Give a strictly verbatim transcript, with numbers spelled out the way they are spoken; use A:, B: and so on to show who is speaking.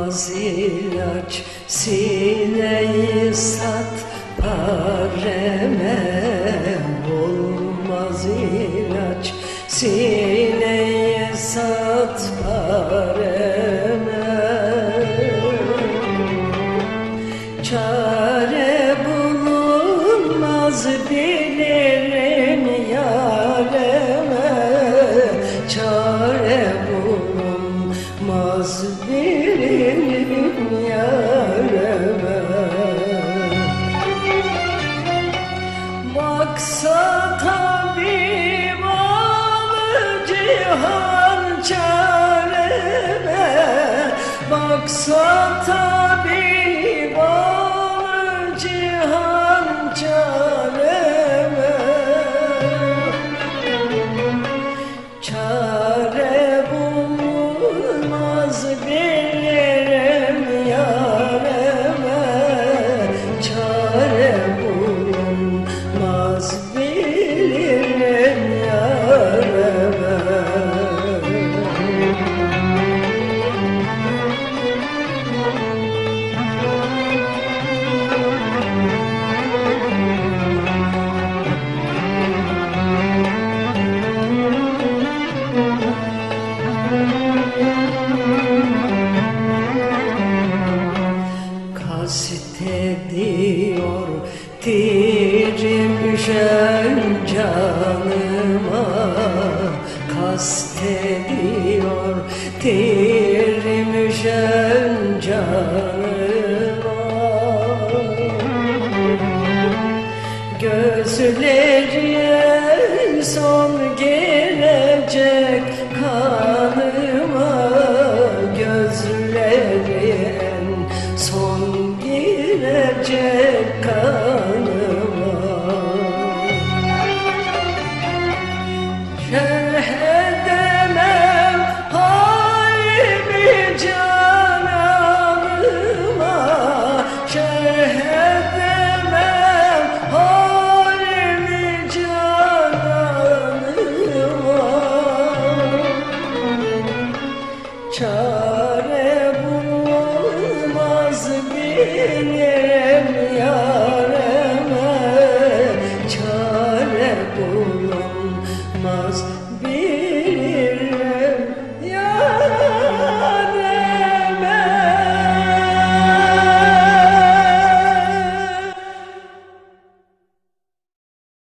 A: Olmaz ilaç sineyi sat pareme, olmaz ilaç sineyi sat pareme. Çare bulunmaz bilirim yareme, çare bulunmaz bilirim yareme. Baksa tabip alır cihan çareme, baksa tabip alır cihan çareme. Çare bulunmaz bilirim yareme, çare bulunmaz bilirim yareme. Kastediyor dirimşen canıma, kastediyor dirimşen canıma. Gözleri son gelecek kanıma, gözleri en son girecek kanıma. Şerh edemem halimi cananıma, şerh edemem halimi cananıma. Çare